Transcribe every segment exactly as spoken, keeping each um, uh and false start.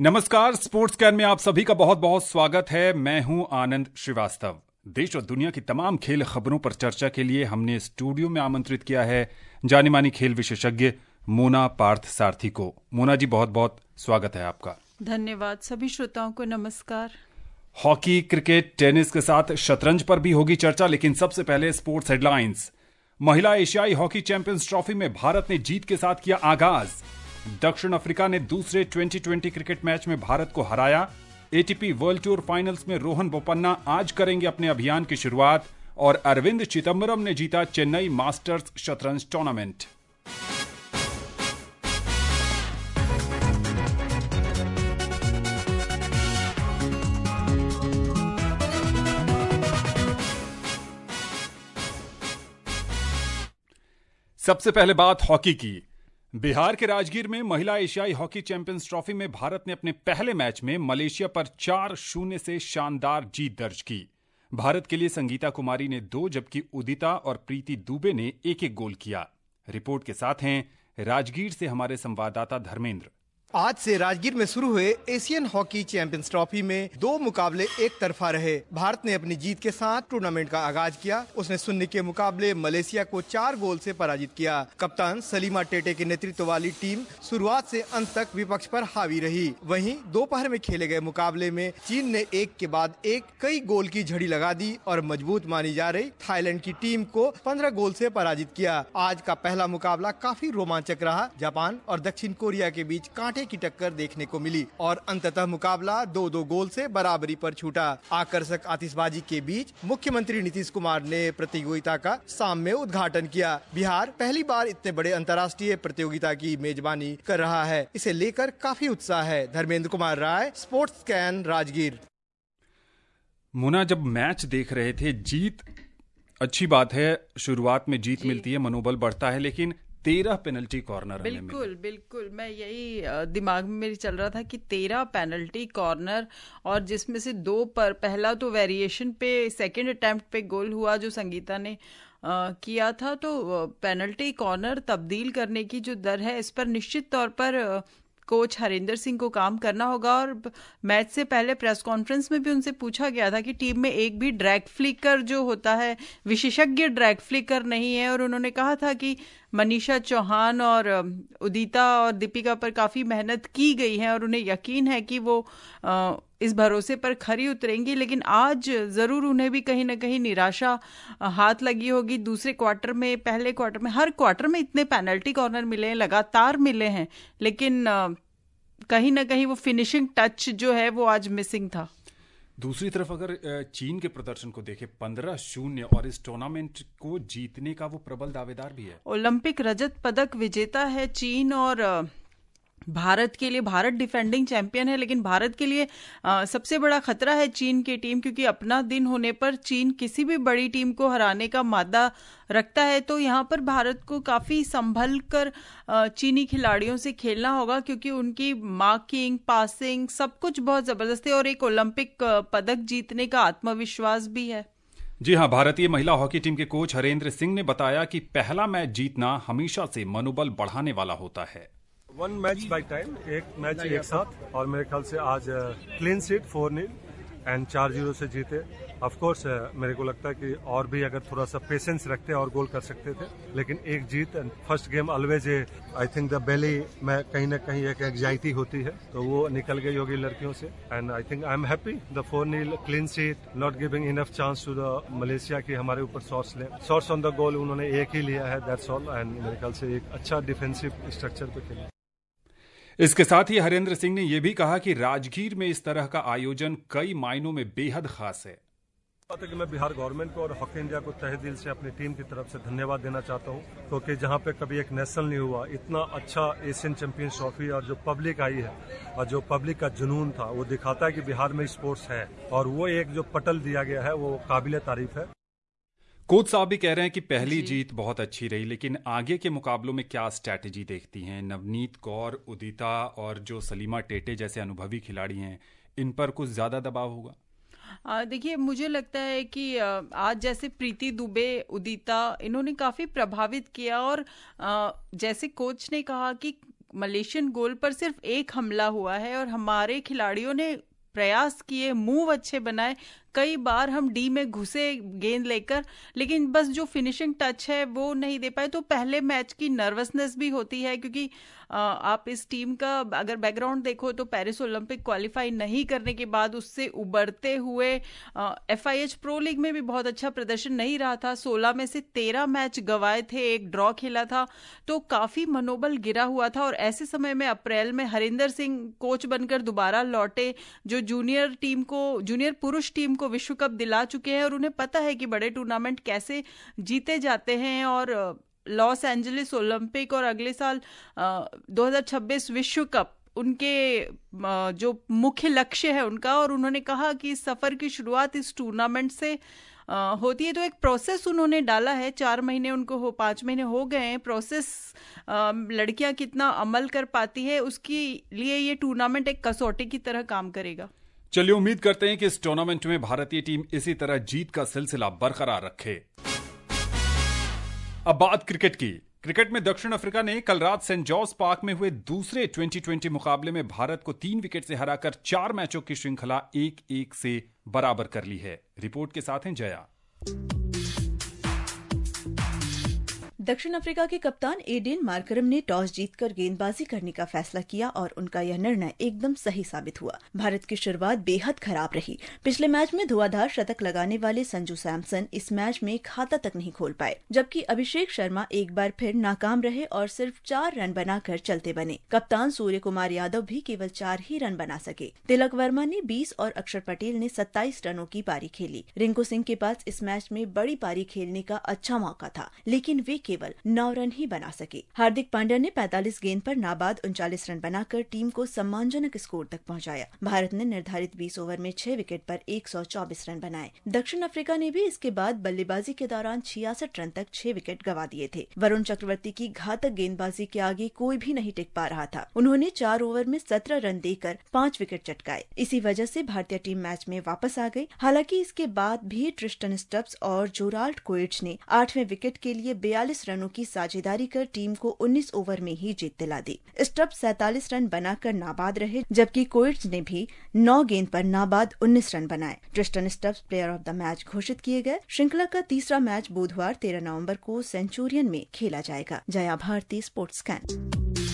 नमस्कार, sports can में आप सभी का बहुत बहुत स्वागत है। मैं हूं आनंद श्रीवास्तव। देश और दुनिया की तमाम खेल खबरों पर चर्चा के लिए हमने स्टूडियो में आमंत्रित किया है जानी मानी खेल विशेषज्ञ मोना पार्थ सारथी को। मोना जी, बहुत बहुत स्वागत है आपका। धन्यवाद। सभी श्रोताओं को नमस्कार। हॉकी, क्रिकेट, टेनिस के साथ शतरंज पर भी होगी चर्चा, लेकिन सबसे पहले स्पोर्ट्स हेडलाइंस। महिला एशियाई हॉकी चैंपियंस ट्रॉफी में भारत ने जीत के साथ किया आगाज। दक्षिण अफ्रीका ने दूसरे ट्वेंटी ट्वेंटी क्रिकेट मैच में भारत को हराया। एटीपी वर्ल्ड टूर फाइनल्स में रोहन बोपन्ना आज करेंगे अपने अभियान की शुरुआत। और अरविंद चिदम्बरम ने जीता चेन्नई मास्टर्स शतरंज टूर्नामेंट। सबसे पहले बात हॉकी की। बिहार के राजगीर में महिला एशियाई हॉकी चैंपियंस ट्रॉफी में भारत ने अपने पहले मैच में मलेशिया पर चार शून्य से शानदार जीत दर्ज की। भारत के लिए संगीता कुमारी ने दो, जबकि उदिता और प्रीति दुबे ने एक एक गोल किया। रिपोर्ट के साथ हैं राजगीर से हमारे संवाददाता धर्मेंद्र। आज से राजगीर में शुरू हुए एशियन हॉकी चैंपियंस ट्रॉफी में दो मुकाबले एक तरफा रहे। भारत ने अपनी जीत के साथ टूर्नामेंट का आगाज किया। उसने शून्य के मुकाबले मलेशिया को चार गोल से पराजित किया। कप्तान सलीमा टेटे के नेतृत्व वाली टीम शुरुआत से अंत तक विपक्ष पर हावी रही। वहीं दोपहर में खेले गए मुकाबले में चीन ने एक के बाद एक कई गोल की झड़ी लगा दी और मजबूत मानी जा रही थाईलैंड की टीम को पंद्रह गोल से पराजित किया। आज का पहला मुकाबला काफी रोमांचक रहा। जापान और दक्षिण कोरिया के बीच कांटे की टक्कर देखने को मिली और अंततः मुकाबला दो दो गोल से बराबरी पर छूटा। आकर्षक आतिशबाजी के बीच मुख्यमंत्री नीतीश कुमार ने प्रतियोगिता का शाम में उद्घाटन किया। बिहार पहली बार इतने बड़े अंतर्राष्ट्रीय प्रतियोगिता की मेजबानी कर रहा है। इसे लेकर काफी उत्साह है। Dharmendra Kumar Rai, sports scan, Rajgir. मुना, जब मैच देख रहे थे, जीत अच्छी बात है, शुरुआत में जीत मिलती है, मनोबल बढ़ता है, लेकिन तेरह पेनल्टी कॉर्नर। बिल्कुल बिल्कुल, मैं यही दिमाग में मेरी चल रहा था कि तेरह पेनल्टी कॉर्नर, और जिसमें से दो पर पहला तो वेरिएशन पे सेकंड अटेम्प्ट पे गोल हुआ जो संगीता ने आ, किया था। तो पेनल्टी कॉर्नर तब्दील करने की जो दर है, इस पर निश्चित तौर पर आ, कोच हरिंदर सिंह को काम करना होगा। और मैच से पहले प्रेस कॉन्फ्रेंस में भी उनसे पूछा गया था कि टीम में एक भी ड्रैग फ्लिकर जो होता है, विशेषज्ञ ड्रैग फ्लिकर नहीं है। और उन्होंने कहा था कि मनीषा चौहान और उदिता और दीपिका पर काफ़ी मेहनत की गई है और उन्हें यकीन है कि वो आ, इस भरोसे पर खरी उतरेंगी। लेकिन आज ज़रूर उन्हें भी कहीं ना कहीं निराशा हाथ लगी होगी। दूसरे क्वार्टर में, पहले क्वार्टर में, हर क्वार्टर में इतने पेनल्टी कॉर्नर मिले हैं, लगातार मिले हैं, लेकिन आ, कहीं ना कहीं वो फिनिशिंग टच जो है वो आज मिसिंग था। दूसरी तरफ अगर चीन के प्रदर्शन को देखें, पंद्रह शून्य, और इस टूर्नामेंट को जीतने का वो प्रबल दावेदार भी है। ओलंपिक रजत पदक विजेता है चीन, और भारत के लिए, भारत डिफेंडिंग चैंपियन है, लेकिन भारत के लिए आ, सबसे बड़ा खतरा है चीन की टीम, क्योंकि अपना दिन होने पर चीन किसी भी बड़ी टीम को हराने का मादा रखता है। तो यहाँ पर भारत को काफी संभल कर चीनी खिलाड़ियों से खेलना होगा, क्योंकि उनकी मार्किंग, पासिंग, सब कुछ बहुत जबरदस्त है और एक ओलंपिक पदक जीतने का आत्मविश्वास भी है। जी हाँ, भारतीय महिला हॉकी टीम के कोच हरेंद्र सिंह ने बताया कि पहला मैच जीतना हमेशा से मनोबल बढ़ाने वाला होता है। वन मैच बाय टाइम, एक मैच एक साथ, और मेरे ख्याल से आज clean sheet four nil and चार जीरो से जीते। ऑफ कोर्स मेरे को लगता है कि और भी अगर थोड़ा सा पेशेंस रखते और गोल कर सकते थे, लेकिन एक जीत। And first game always I think the belly में कहीं ना कहीं एक एंग्जाइटी होती है, तो वो निकल गई होगी लड़कियों से। And I think I am happy the four nil clean sheet, not giving enough chance to the Malaysia की हमारे ऊपर शॉट्स ले शॉट्स ऑन द गोल उन्होंने एक ही लिया है, दैट्स ऑल। एंड मेरे ख्याल से एक अच्छा डिफेंसिव स्ट्रक्चर पे खेला। इसके साथ ही हरेंद्र सिंह ने यह भी कहा कि राजगीर में इस तरह का आयोजन कई मायनों में बेहद खास है। बात है कि मैं बिहार गवर्नमेंट को और हॉकी इंडिया को तहे दिल से अपनी टीम की तरफ से धन्यवाद देना चाहता हूं, क्योंकि जहां पे कभी एक नेशनल नहीं हुआ, इतना अच्छा एशियन चैंपियंस ट्रॉफी, और जो पब्लिक आई है और जो पब्लिक का जुनून था, वो दिखाता है कि बिहार में स्पोर्ट्स है, और वो एक जो पटल दिया गया है वो काबिले तारीफ है। कोच साहब भी कह रहे हैं कि पहली जीत बहुत अच्छी रही, लेकिन आगे के मुकाबलों में क्या स्ट्रैटेजी देखती हैं? नवनीत कौर, उदिता और जो सलीमा टेटे जैसे अनुभवी खिलाड़ी हैं, इन पर कुछ ज्यादा दबाव होगा? देखिए, मुझे लगता है कि आज जैसे प्रीति दुबे, उदिता, इन्होंने काफी प्रभावित किया, और जैसे कोच ने कहा कि मलेशियन गोल पर सिर्फ एक हमला हुआ है और हमारे खिलाड़ियों ने प्रयास किए, मूव अच्छे बनाए, कई बार हम डी में घुसे गेंद लेकर, लेकिन बस जो फिनिशिंग टच है वो नहीं दे पाए। तो पहले मैच की नर्वसनेस भी होती है, क्योंकि आ, आप इस टीम का अगर बैकग्राउंड देखो तो पेरिस ओलंपिक क्वालिफाई नहीं करने के बाद उससे उबरते हुए एफआईएच प्रो लीग में भी बहुत अच्छा प्रदर्शन नहीं रहा था। सोलह में से तेरह मैच गंवाए थे, एक ड्रॉ खेला था, तो काफी मनोबल गिरा हुआ था। और ऐसे समय में अप्रैल में हरिंदर सिंह कोच बनकर दोबारा लौटे, जो जूनियर टीम को जूनियर पुरुष टीम को विश्व कप दिला चुके हैं और उन्हें पता है कि बड़े टूर्नामेंट कैसे जीते जाते हैं। और लॉस एंजलिस ओलंपिक और अगले साल दो हज़ार छब्बीस विश्व कप उनके जो मुख्य लक्ष्य है उनका, और उन्होंने कहा कि इस सफर की शुरुआत इस टूर्नामेंट से होती है। तो एक प्रोसेस उन्होंने डाला है, चार महीने उनको हो पांच महीने हो गए हैं। प्रोसेस लड़कियां कितना अमल कर पाती है उसके लिए ये टूर्नामेंट एक कसौटी की तरह काम करेगा। चलिए उम्मीद करते हैं कि इस टूर्नामेंट में भारतीय टीम इसी तरह जीत का सिलसिला बरकरार रखे। अब बात क्रिकेट की। क्रिकेट में दक्षिण अफ्रीका ने कल रात सेंट जॉर्ज पार्क में हुए दूसरे ट्वेंटी ट्वेंटी मुकाबले में भारत को तीन विकेट से हराकर चार मैचों की श्रृंखला एक एक से बराबर कर ली है। रिपोर्ट के साथ हैं जया। दक्षिण अफ्रीका के कप्तान एडेन मार्करम ने टॉस जीतकर गेंदबाजी करने का फैसला किया और उनका यह निर्णय एकदम सही साबित हुआ। भारत की शुरुआत बेहद खराब रही। पिछले मैच में धुआंधार शतक लगाने वाले संजू सैमसन इस मैच में खाता तक नहीं खोल पाए, जबकि अभिषेक शर्मा एक बार फिर नाकाम रहे और सिर्फ चार रन बनाकर चलते बने। कप्तान सूर्य कुमार यादव भी केवल चार ही रन बना सके। तिलक वर्मा ने बीस और अक्षर पटेल ने सत्ताईस रनों की पारी खेली। रिंकू सिंह के पास इस मैच में बड़ी पारी खेलने का अच्छा मौका था, लेकिन वे केवल नौ रन ही बना सके। हार्दिक पांड्या ने पैंतालीस गेंद पर नाबाद उनचालीस रन बनाकर टीम को सम्मानजनक स्कोर तक पहुंचाया। भारत ने निर्धारित बीस ओवर में छह विकेट पर एक सौ चौबीस रन बनाए। दक्षिण अफ्रीका ने भी इसके बाद बल्लेबाजी के दौरान छियासठ रन तक छह विकेट गंवा दिए थे। वरुण चक्रवर्ती की घातक गेंदबाजी के आगे कोई भी नहीं टिक पा रहा था। उन्होंने चार ओवर में सत्रह रन देकर पांच विकेट चटकाए। इसी वजह से भारतीय टीम मैच में वापस आ गई। हालांकि इसके बाद भी ट्रिस्टन स्टब्स और जोराल्ड कोएट्स ने आठवें विकेट के लिए बयालीस रनों की साझेदारी कर टीम को उन्नीस ओवर में ही जीत दिला दी। स्टब्स सैंतालीस रन बनाकर नाबाद रहे, जबकि कोएट्स ने भी नौ गेंद पर नाबाद उन्नीस रन बनाए। Tristan Stubbs player of the match घोषित किए गए। श्रृंखला का तीसरा मैच बुधवार तेरह नवंबर को सेंचुरियन में खेला जाएगा। Jaya Bharti, sports scan.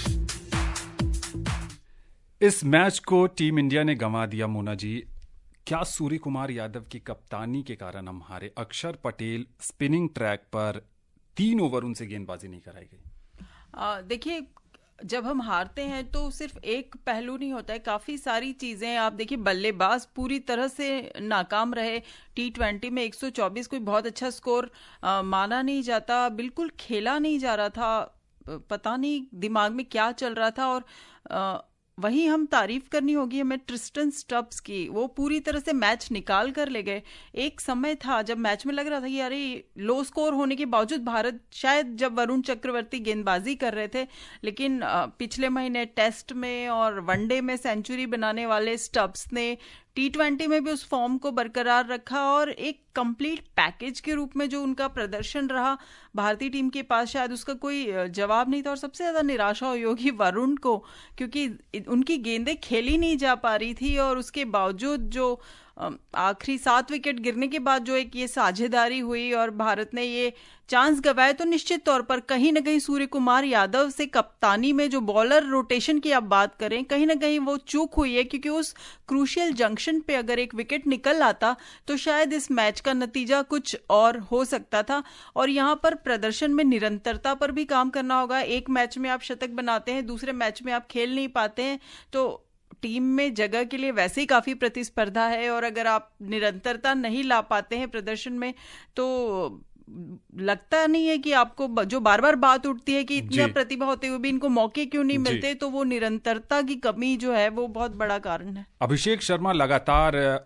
इस मैच को टीम इंडिया ने गंवा दिया। मोना जी, क्या सूर्य कुमार यादव की कप्तानी के कारण हम हारे? अक्षर पटेल स्पिनिंग ट्रैक पर तीन ओवर उनसे गेंदबाजी नहीं कराई गई। देखिए, जब हम हारते हैं तो सिर्फ एक पहलू नहीं होता है, काफी सारी चीजें। आप देखिए, बल्लेबाज पूरी तरह से नाकाम रहे। टी ट्वेंटी में एक सौ चौबीस कोई बहुत अच्छा स्कोर आ, माना नहीं जाता, बिल्कुल खेला नहीं जा रहा था। पता नहीं दिमाग में क्या चल रहा था। और आ, वहीं हम तारीफ करनी होगी हमें ट्रिस्टन स्टब्स की। वो पूरी तरह से मैच निकाल कर ले गए। एक समय था जब मैच में लग रहा था कि अरे लो स्कोर होने के बावजूद भारत, शायद जब वरुण चक्रवर्ती गेंदबाजी कर रहे थे, लेकिन पिछले महीने टेस्ट में और वनडे में सेंचुरी बनाने वाले स्टब्स ने टी ट्वेंटी में भी उस फॉर्म को बरकरार रखा और एक कंप्लीट पैकेज के रूप में जो उनका प्रदर्शन रहा भारतीय टीम के पास, शायद उसका कोई जवाब नहीं था। और सबसे ज्यादा निराशा हुई होगी वरुण को, क्योंकि उनकी गेंदें खेली नहीं जा पा रही थी और उसके बावजूद जो आखिरी सात विकेट गिरने के बाद जो एक ये साझेदारी हुई और भारत ने ये चांस गंवाए, तो निश्चित तौर पर कहीं ना कहीं सूर्य कुमार यादव से कप्तानी में जो बॉलर रोटेशन की आप बात करें, कहीं ना कहीं वो चूक हुई है। क्योंकि उस क्रूशियल जंक्शन पे अगर एक विकेट निकल आता तो शायद इस मैच का नतीजा कुछ और हो सकता था। और यहाँ पर प्रदर्शन में निरंतरता पर भी काम करना होगा। एक मैच में आप शतक बनाते हैं, दूसरे मैच में आप खेल नहीं पाते हैं, तो टीम में जगह के लिए वैसे ही काफी प्रतिस्पर्धा है। और अगर आप निरंतरता नहीं ला पाते हैं प्रदर्शन में, तो लगता नहीं है कि आपको, जो बार बार बात उठती है कि इतना प्रतिभा होते हुए भी इनको मौके क्यों नहीं मिलते, तो वो निरंतरता की कमी जो है वो बहुत बड़ा कारण है। अभिषेक शर्मा लगातार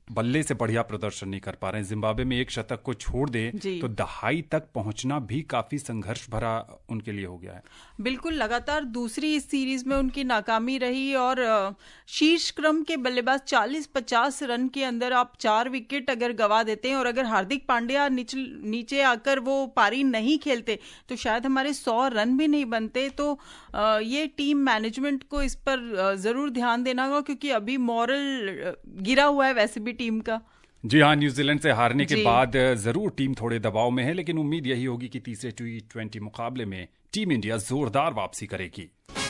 बल्ले से बढ़िया प्रदर्शन नहीं कर पा रहे हैं। जिम्बाब्वे में एक शतक को छोड़ दे तो दहाई तक पहुंचना भी काफी संघर्ष भरा उनके लिए हो गया है। बिल्कुल, लगातार दूसरी इस सीरीज में उनकी नाकामी रही और शीर्ष क्रम के बल्लेबाज चालीस पचास रन के अंदर आप चार विकेट अगर गवा देते हैं और अगर हार्दिक पांड्या नीचे आकर वो पारी नहीं खेलते तो शायद हमारे सौ रन भी नहीं बनते। तो ये टीम मैनेजमेंट को इस पर जरूर ध्यान देना होगा, क्योंकि अभी मॉरल गिरा हुआ है वैसे भी टीम का। जी हाँ, न्यूजीलैंड से हारने के बाद जरूर टीम थोड़े दबाव में है, लेकिन उम्मीद यही होगी कि तीसरे टी ट्वेंटी मुकाबले में टीम इंडिया जोरदार वापसी करेगी।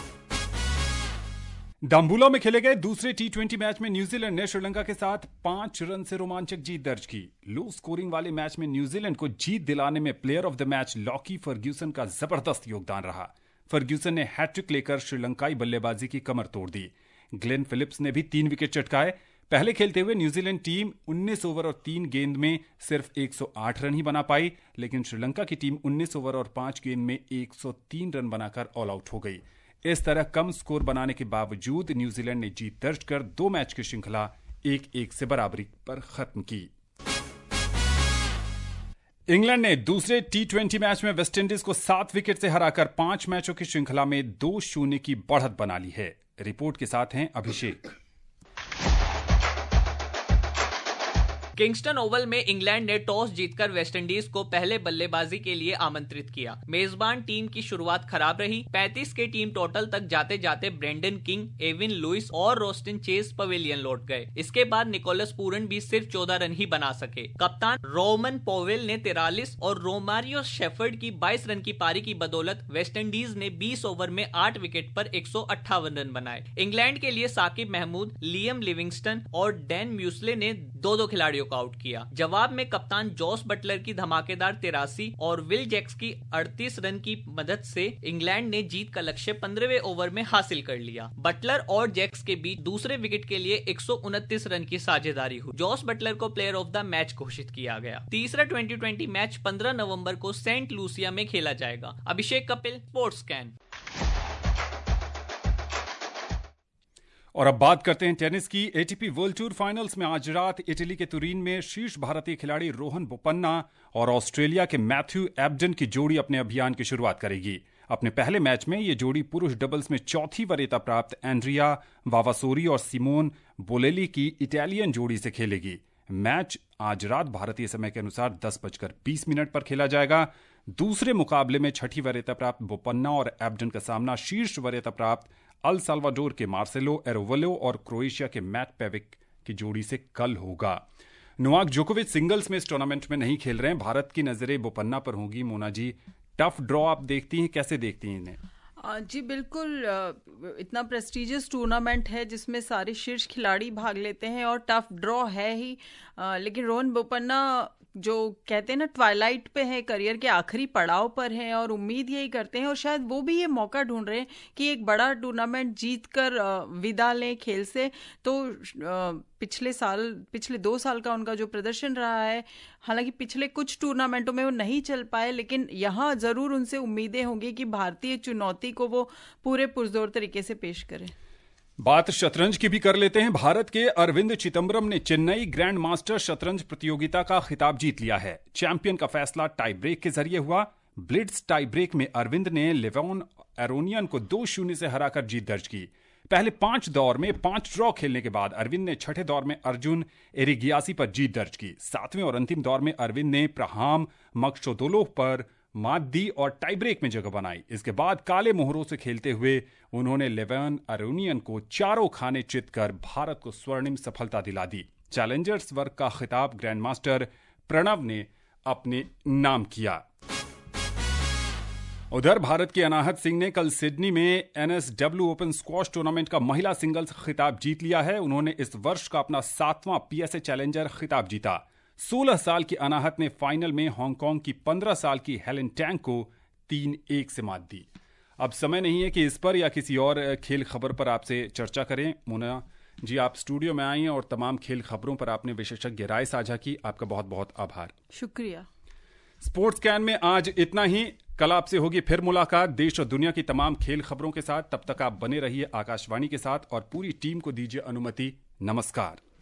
दाम्बुला में खेले गए दूसरे टी ट्वेंटी मैच में न्यूजीलैंड ने श्रीलंका के साथ पांच रन से रोमांचक जीत दर्ज की। लो स्कोरिंग वाले मैच में न्यूजीलैंड को जीत दिलाने में player of the match Lockie Ferguson का जबरदस्त योगदान रहा। फर्ग्यूसन ने हैट्रिक लेकर श्रीलंकाई बल्लेबाजी की कमर तोड़ दी। ग्लेन फिलिप्स ने भी तीन विकेट चटकाए। पहले खेलते हुए न्यूजीलैंड टीम उन्नीस ओवर और तीन गेंद में सिर्फ एक सौ आठ रन ही बना पाई, लेकिन श्रीलंका की टीम उन्नीस ओवर और पांच गेंद में एक सौ तीन रन बनाकर ऑल आउट हो गई। इस तरह कम स्कोर बनाने के बावजूद न्यूजीलैंड ने जीत दर्ज कर दो मैच की श्रृंखला एक एक से बराबरी पर खत्म की। इंग्लैंड ने दूसरे टी ट्वेंटी मैच में वेस्टइंडीज को सात विकेट से हराकर पांच मैचों की श्रृंखला में दो शून्य की बढ़त बना ली है। रिपोर्ट के साथ हैं अभिषेक। किंगस्टन ओवल में इंग्लैंड ने टॉस जीतकर वेस्टइंडीज को पहले बल्लेबाजी के लिए आमंत्रित किया। मेजबान टीम की शुरुआत खराब रही। पैंतीस के टीम टोटल तक जाते जाते ब्रेंडन किंग, एविन लुइस और रोस्टिन चेज पवेलियन लौट गए। इसके बाद निकोलस पूरन भी सिर्फ चौदह रन ही बना सके। कप्तान रोमन पोवेल ने तिरालीस और रोमारियो शेफर्ड की बाईस रन की पारी की बदौलत वेस्टइंडीज ने बीस ओवर में आठ विकेट पर एक सौ अट्ठावन रन बनाए। इंग्लैंड के लिए साकिब महमूद, लियम लिविंगस्टन और डैन म्यूसले ने दो दो खिलाड़ियों को आउट किया। जवाब में कप्तान जॉस बटलर की धमाकेदार तिरासी और विल जैक्स की अड़तीस रन की मदद से इंग्लैंड ने जीत का लक्ष्य पंद्रहवें ओवर में हासिल कर लिया। बटलर और जैक्स के बीच दूसरे विकेट के लिए एक सौ उनतीस रन की साझेदारी हुई। जॉस बटलर को प्लेयर ऑफ द मैच घोषित किया गया। तीसरा ट्वेंटी ट्वेंटी मैच पंद्रह नवंबर को सेंट लूसिया में खेला जाएगा। Abhishek Kapil, sports scan. और अब बात करते हैं टेनिस की। एटीपी वर्ल्ड टूर फाइनल्स में आज रात इटली के तुरीन में शीर्ष भारतीय खिलाड़ी रोहन बोपन्ना और ऑस्ट्रेलिया के मैथ्यू एब्डन की जोड़ी अपने अभियान की शुरुआत करेगी। अपने पहले मैच में ये जोड़ी पुरुष डबल्स में चौथी वरीयता प्राप्त एंड्रिया वावासोरी और सिमोन बोलेली की इटालियन जोड़ी से खेलेगी। मैच आज रात भारतीय समय के अनुसार दस बजकर बीस मिनट पर खेला जाएगा। दूसरे मुकाबले में छठी वरीयता प्राप्त बोपन्ना और एब्डन का सामना शीर्ष वरीयता प्राप्त अल साल्वाडोर के मार्सेलो एरोवलो और क्रोएशिया के मैट पेविक की जोड़ी से कल होगा। नोवाक जोकोविच सिंगल्स में इस टूर्नामेंट में नहीं खेल रहे हैं। भारत की नजरें बोपन्ना पर होंगी। मोना जी, टफ ड्रॉ आप देखती हैं, कैसे देखती हैं इन्हें? जी बिल्कुल, इतना प्रेस्टिजियस टूर्नामेंट है जिसमें सारे शीर्ष खिलाड़ी भाग लेते हैं और टफ ड्रॉ है ही। लेकिन रोहन बोपन्ना जो कहते हैं ना ट्वाइलाइट पे है, करियर के आखिरी पड़ाव पर हैं और उम्मीद यही करते हैं और शायद वो भी ये मौका ढूंढ रहे हैं कि एक बड़ा टूर्नामेंट जीत कर विदा लें खेल से। तो पिछले साल पिछले दो साल का उनका जो प्रदर्शन रहा है, हालांकि पिछले कुछ टूर्नामेंटों में वो नहीं चल पाए, लेकिन यहाँ जरूर उनसे उम्मीदें होंगी कि भारतीय चुनौती को वो पूरे पुरजोर तरीके से पेश करें। बात शतरंज की भी कर लेते हैं। भारत के अरविंद चिदम्बरम ने चेन्नई ग्रैंड मास्टर शतरंज प्रतियोगिता का खिताब जीत लिया है। चैंपियन का फैसला टाई ब्रेक के जरिए हुआ। ब्लिट्ज टाई ब्रेक में अरविंद ने लेवॉन एरोनियन को दो शून्य से हराकर जीत दर्ज की। पहले पांच दौर में पांच ड्रॉ खेलने के बाद अरविंद ने छठे दौर में अर्जुन एरिगियासी पर जीत दर्ज की। सातवें और अंतिम दौर में अरविंद ने प्रहाम मक्सोदोलोव पर मात दी और टाई ब्रेक में जगह बनाई। इसके बाद काले मोहरों से खेलते हुए उन्होंने लेवॉन एरोनियन को चारों खाने चित कर भारत को स्वर्णिम सफलता दिला दी। चैलेंजर्स वर्ग का खिताब ग्रैंड मास्टर प्रणव ने अपने नाम किया। उधर भारत के अनाहत सिंह ने कल सिडनी में एनएसडब्ल्यू ओपन स्क्वॉश टूर्नामेंट का महिला सिंगल्स खिताब जीत लिया है। उन्होंने इस वर्ष का अपना सातवां पीएसए चैलेंजर खिताब जीता। सोलह साल की अनाहत ने फाइनल में हांगकांग की पंद्रह साल की हेलेन टैंग को तीन एक से मात दी। अब समय नहीं है कि इस पर या किसी और खेल खबर पर आपसे चर्चा करें। मुना जी, आप स्टूडियो में आई हैं और तमाम खेल खबरों पर आपने विशेषज्ञ राय साझा की। आपका बहुत बहुत आभार। शुक्रिया। स्पोर्ट्स कैन में आज इतना ही। कल आपसे होगी फिर मुलाकात देश और दुनिया की तमाम खेल खबरों के साथ। तब तक आप बने रहिए आकाशवाणी के साथ और पूरी टीम को दीजिए अनुमति। नमस्कार।